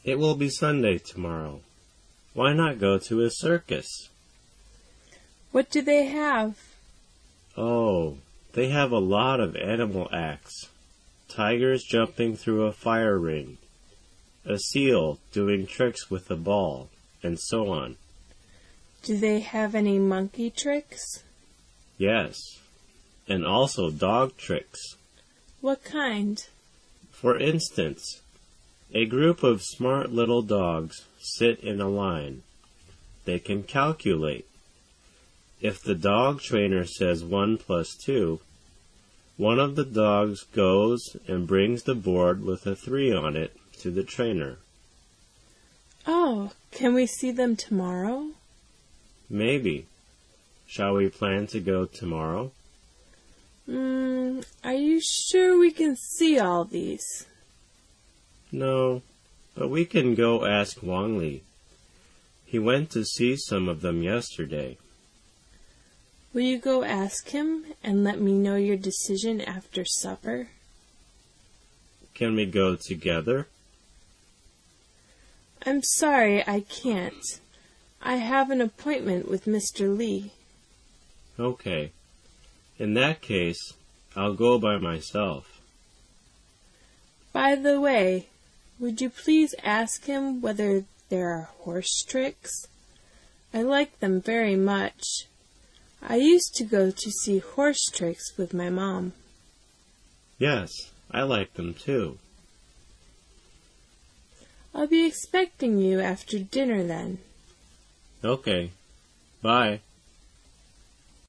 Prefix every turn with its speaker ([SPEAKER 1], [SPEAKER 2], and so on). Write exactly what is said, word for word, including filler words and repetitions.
[SPEAKER 1] It will be Sunday tomorrow. Why not go to a circus?
[SPEAKER 2] What do they have?
[SPEAKER 1] Oh, they have a lot of animal acts. Tigers jumping through a fire ring, a seal doing tricks with a ball, and so on.
[SPEAKER 2] Do they have any monkey tricks?
[SPEAKER 1] Yes, and also dog tricks.
[SPEAKER 2] What kind?
[SPEAKER 1] For instance, a group of smart little dogs sit in a line. They can calculate. If the dog trainer says one plus two, one of the dogs goes and brings the board with a three on it to the trainer.
[SPEAKER 2] Oh, can we see them tomorrow?
[SPEAKER 1] Maybe. Shall we plan to go tomorrow?
[SPEAKER 2] Mm, are you sure we can see all these?
[SPEAKER 1] No, but we can go ask Wang Li. He went to see some of them yesterday.
[SPEAKER 2] Will you go ask him and let me know your decision after supper?
[SPEAKER 1] Can we go together?
[SPEAKER 2] I'm sorry I can't. I have an appointment with Mister Li.
[SPEAKER 1] Okay. In that case, I'll go by myself.
[SPEAKER 2] By the way, would you please ask him whether there are horse tricks? I like them very much. I used to go to see horse tricks with my mom.
[SPEAKER 1] Yes, I like them too.
[SPEAKER 2] I'll be expecting you after dinner then.
[SPEAKER 1] Okay. Bye.